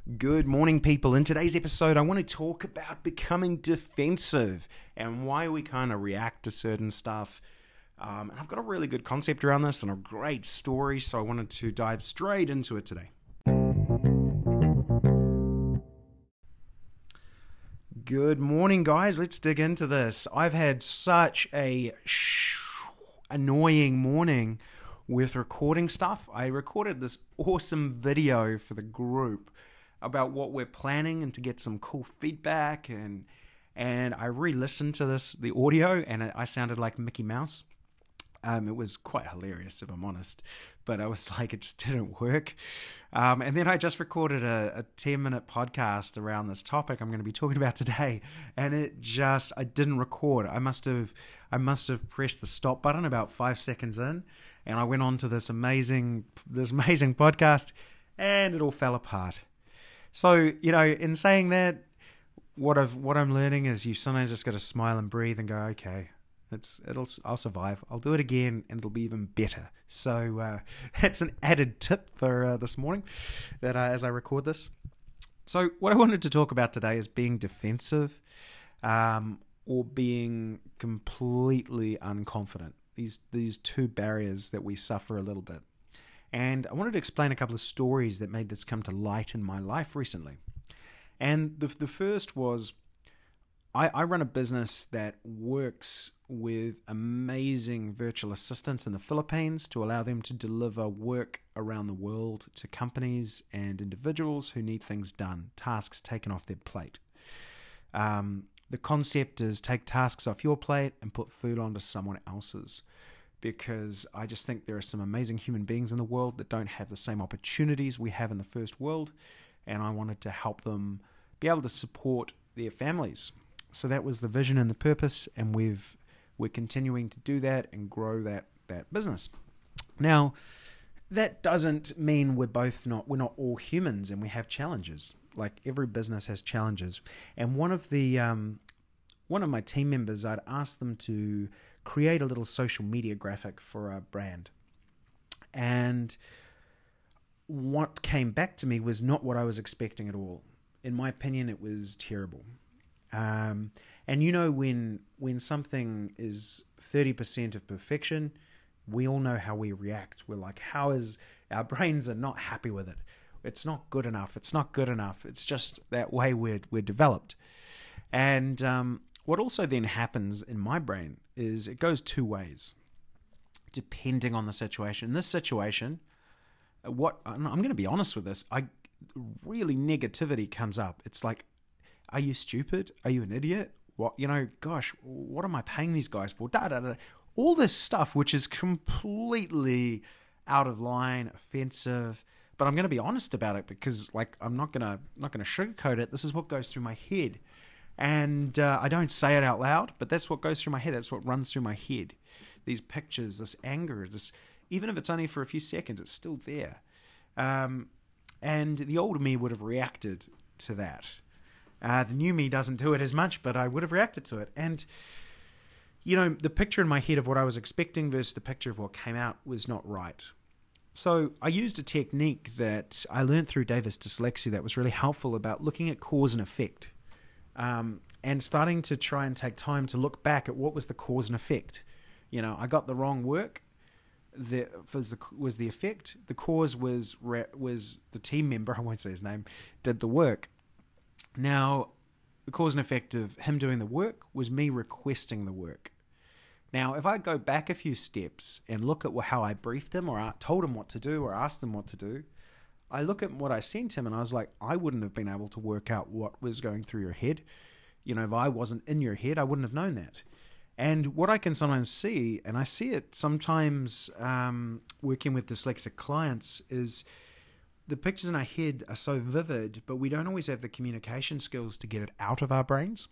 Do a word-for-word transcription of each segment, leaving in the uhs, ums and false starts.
Good morning, people. In today's episode, I want to talk about becoming defensive and why we kind of react to certain stuff. Um, and I've got a really good concept around this and a great story, so I wanted to dive straight into it today. Good morning, guys. Let's dig into this. I've had such a sh- annoying morning with recording stuff. I recorded this awesome video for the group about what we're planning and to get some cool feedback, and and I re-listened to this the audio and I sounded like Mickey Mouse. Um, it was quite hilarious, if I'm honest, but I was like, it just didn't work. Um, and then I just recorded a, a ten minute podcast around this topic I'm going to be talking about today, and it just I didn't record. I must have I must have pressed the stop button about five seconds in, and I went on to this amazing this amazing podcast, and it all fell apart. So, you know, in saying that, what I've what I'm learning is you sometimes just got to smile and breathe and go, okay, it's it'll I'll survive. I'll do it again, and it'll be even better. So uh, that's an added tip for uh, this morning, that uh, as I record this. So what I wanted to talk about today is being defensive, um, or being completely unconfident. These these two barriers that we suffer a little bit. And I wanted to explain a couple of stories that made this come to light in my life recently. And the the first was, I, I run a business that works with amazing virtual assistants in the Philippines to allow them to deliver work around the world to companies and individuals who need things done, tasks taken off their plate. Um, the concept is take tasks off your plate and put food onto someone else's. Because I just think there are some amazing human beings in the world that don't have the same opportunities we have in the first world, and I wanted to help them be able to support their families. So that was the vision and the purpose, and we've we're continuing to do that and grow that that business. Now, that doesn't mean we're both not we're not all humans and we have challenges. Like every business has challenges, and one of the um, one of my team members, I'd asked them to create a little social media graphic for a brand. And what came back to me was not what I was expecting at all. In my opinion, it was terrible. Um, and you know, when when something is thirty percent of perfection, we all know how we react. We're like, how is, our brains are not happy with it. It's not good enough. It's not good enough. It's just that way we're, we're developed. And um, what also then happens in my brain is it goes two ways, depending on the situation. In this situation, what I'm going to be honest with this, I really negativity comes up. It's like, are you stupid? Are you an idiot? What, you know, gosh, what am I paying these guys for? Da, da, da. All this stuff, which is completely out of line, offensive. But I'm going to be honest about it because, like, I'm not going to not going to sugarcoat it. This is what goes through my head. And uh, I don't say it out loud, but that's what goes through my head. That's what runs through my head. These pictures, this anger, this, even if it's only for a few seconds, it's still there. Um, and the older me would have reacted to that. Uh, the new me doesn't do it as much, but I would have reacted to it. And, you know, the picture in my head of what I was expecting versus the picture of what came out was not right. So I used a technique that I learned through Davis Dyslexia that was really helpful about looking at cause and effect. Um, and starting to try and take time to look back at what was the cause and effect. You know, I got the wrong work. The was the was the effect. The cause was was the team member, I won't say his name, did the work. Now, the cause and effect of him doing the work was me requesting the work. Now, if I go back a few steps and look at how I briefed him or told him what to do or asked him what to do, I look at what I sent him and I was like, I wouldn't have been able to work out what was going through your head. You know, if I wasn't in your head, I wouldn't have known that. And what I can sometimes see, and I see it sometimes um, working with dyslexic clients, is the pictures in our head are so vivid, but we don't always have the communication skills to get it out of our brains.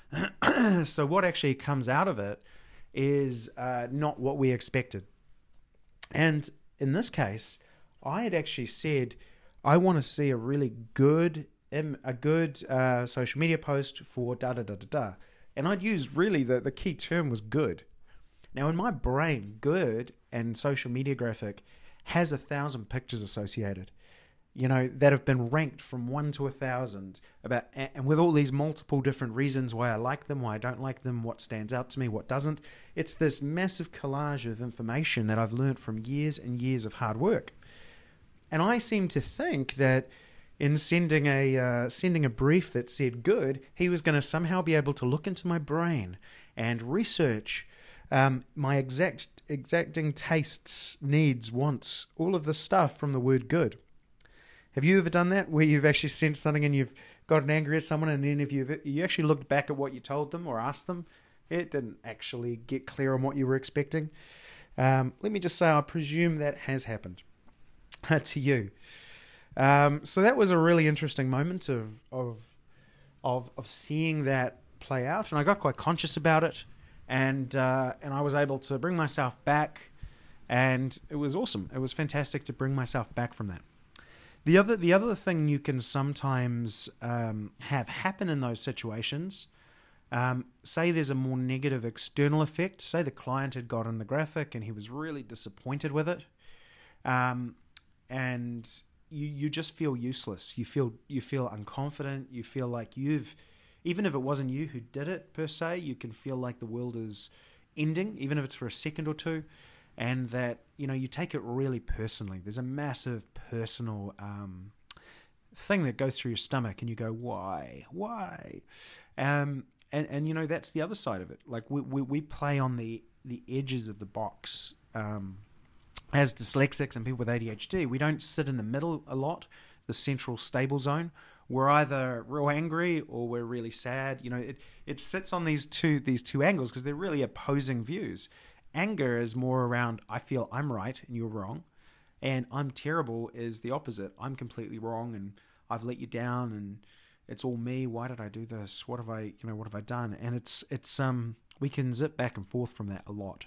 So what actually comes out of it is uh, not what we expected. And in this case, I had actually said, I want to see a really good, a good uh, social media post for da da da da da. And I'd use really the, the key term was good. Now in my brain, good and social media graphic has a thousand pictures associated. you know, that have been ranked from one to a thousand, about, and with all these multiple different reasons why I like them, why I don't like them, what stands out to me, what doesn't. It's this massive collage of information that I've learned from years and years of hard work. And I seem to think that in sending a uh, sending a brief that said good, he was going to somehow be able to look into my brain and research um, my exact exacting tastes, needs, wants, all of the stuff from the word good. Have you ever done that, where you've actually sent something and you've gotten angry at someone, and then if you've you actually looked back at what you told them or asked them, it didn't actually get clear on what you were expecting? Um, let me just say, I presume that has happened to you. Um, so that was a really interesting moment of of of of seeing that play out, and I got quite conscious about it, and uh, and I was able to bring myself back, and it was awesome. It was fantastic to bring myself back from that. The other the other thing you can sometimes um, have happen in those situations, um, say there's a more negative external effect. Say the client had gotten the graphic and he was really disappointed with it, um, and You, you just feel useless. You feel you feel unconfident. You feel like you've, even if it wasn't you who did it per se, you can feel like the world is ending, even if it's for a second or two, and that, you know, you take it really personally. There's a massive personal um, thing that goes through your stomach, and you go, why, why, um, and and you know that's the other side of it. Like we we, we play on the the edges of the box. Um, As dyslexics and people with A D H D, we don't sit in the middle a lot, the central stable zone. We're either real angry or we're really sad. You know, it, it sits on these two these two angles because they're really opposing views. Anger is more around, I feel I'm right and you're wrong. And I'm terrible is the opposite. I'm completely wrong and I've let you down and it's all me. Why did I do this? What have I, you know, what have I done? And it's it's um we can zip back and forth from that a lot.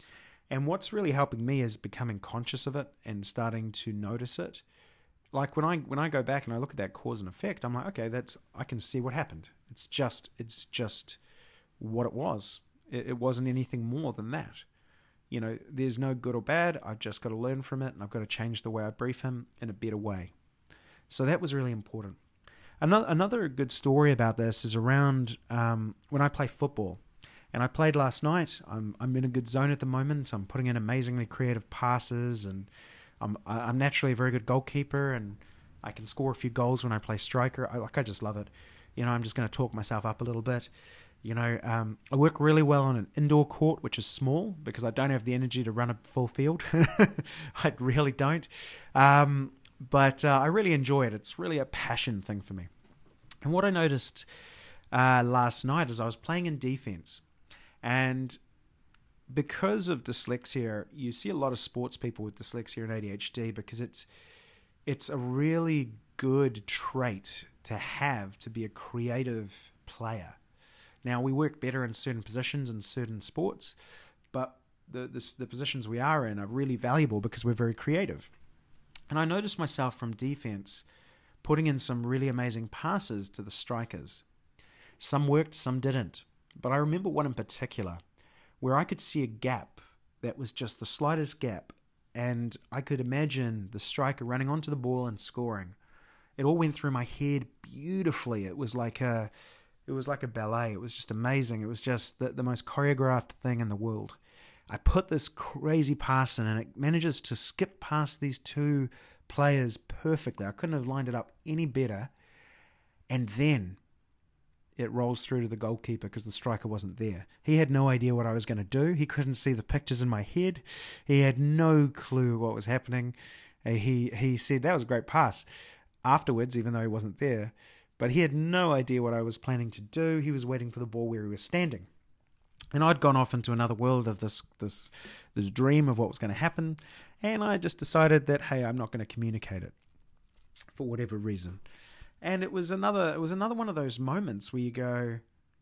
And what's really helping me is becoming conscious of it and starting to notice it. Like when I when I go back and I look at that cause and effect, I'm like, okay, that's I can see what happened. It's just it's just what it was. It, it wasn't anything more than that. You know, there's no good or bad. I've just got to learn from it, and I've got to change the way I brief him in a better way. So that was really important. Another another good story about this is around um, when I play football. And I played last night. I'm I'm in a good zone at the moment. I'm putting in amazingly creative passes, and I'm I'm naturally a very good goalkeeper, and I can score a few goals when I play striker. I like I just love it. You know, I'm just going to talk myself up a little bit. You know, um, I work really well on an indoor court, which is small because I don't have the energy to run a full field. I really don't. Um, but uh, I really enjoy it. It's really a passion thing for me. And what I noticed uh, last night is I was playing in defense. And because of dyslexia, you see a lot of sports people with dyslexia and A D H D because it's it's a really good trait to have to be a creative player. Now, we work better in certain positions in certain sports, but the, the, the positions we are in are really valuable because we're very creative. And I noticed myself from defense putting in some really amazing passes to the strikers. Some worked, some didn't. But I remember one in particular where I could see a gap that was just the slightest gap, and I could imagine the striker running onto the ball and scoring. It all went through my head beautifully. It was like a, it was like a ballet. It was just amazing. It was just the, the most choreographed thing in the world. I put this crazy pass in, and it manages to skip past these two players perfectly. I couldn't have lined it up any better. And then it rolls through to the goalkeeper because the striker wasn't there. He had no idea what I was going to do. He couldn't see the pictures in my head. He had no clue what was happening. He he said, that was a great pass afterwards, even though he wasn't there. But he had no idea what I was planning to do. He was waiting for the ball where he was standing. And I'd gone off into another world of this this this dream of what was going to happen. And I just decided that, hey, I'm not going to communicate it for whatever reason. And it was another it was another one of those moments where you go,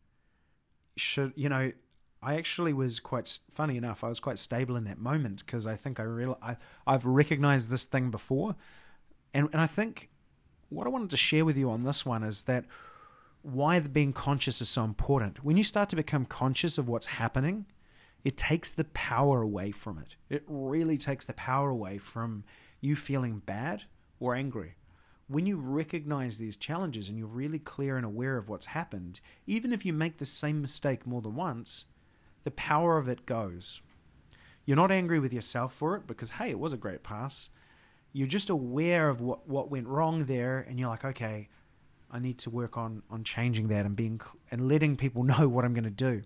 should, you know, I actually was quite, funny enough, I was quite stable in that moment because I think I real I, I've recognized this thing before. And, and I think what I wanted to share with you on this one is that why the being conscious is so important. When you start to become conscious of what's happening, it takes the power away from it. It really takes the power away from you feeling bad or angry. when you recognize these challenges and you're really clear and aware of what's happened, even if you make the same mistake more than once, the power of it goes. You're not angry with yourself for it because, hey, it was a great pass. You're just aware of what, what went wrong there, and you're like, okay, I need to work on on changing that and being and letting people know what I'm going to do.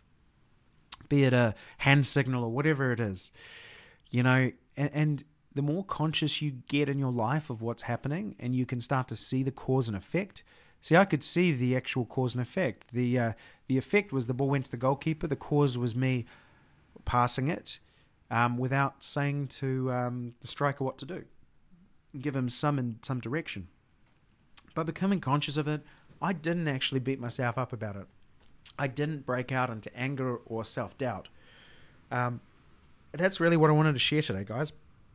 Be it a hand signal or whatever it is, you know, and, and the more conscious you get in your life of what's happening, and you can start to see the cause and effect. See, I could see the actual cause and effect. The uh, the effect was the ball went to the goalkeeper. The cause was me passing it um, without saying to um, the striker what to do. Give him some in some direction. By becoming conscious of it, I didn't actually beat myself up about it. I didn't break out into anger or self-doubt. Um, that's really what I wanted to share today, guys,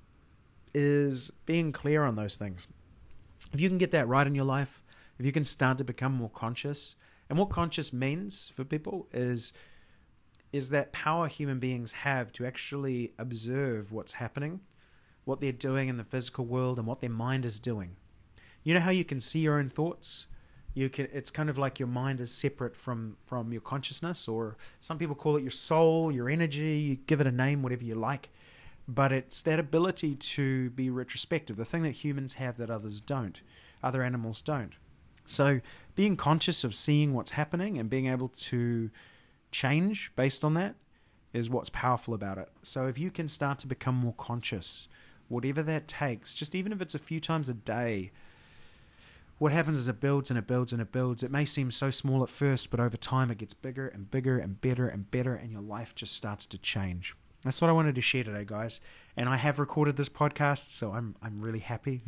is being clear on those things. If you can get that right in your life, if you can start to become more conscious, and what conscious means for people is, is that power human beings have to actually observe what's happening, what they're doing in the physical world, and what their mind is doing. You know how you can see your own thoughts? You can. It's kind of like your mind is separate from, from your consciousness, or some people call it your soul, your energy. You give it a name, whatever you like. But it's that ability to be retrospective, the thing that humans have that others don't, other animals don't. So being conscious of seeing what's happening and being able to change based on that is what's powerful about it. So if you can start to become more conscious, whatever that takes, just even if it's a few times a day, what happens is it builds and it builds and it builds. It may seem so small at first, but over time it gets bigger and bigger and better and better, and your life just starts to change. That's what I wanted to share today, guys. And I have recorded this podcast, so I'm I'm really happy.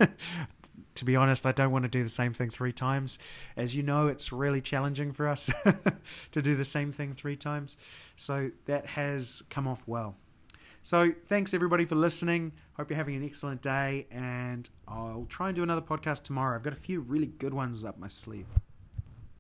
To be honest, I don't want to do the same thing three times. As you know, it's really challenging for us to do the same thing three times. So that has come off well. So thanks everybody for listening. Hope you're having an excellent day, and I'll try and do another podcast tomorrow. I've got a few really good ones up my sleeve.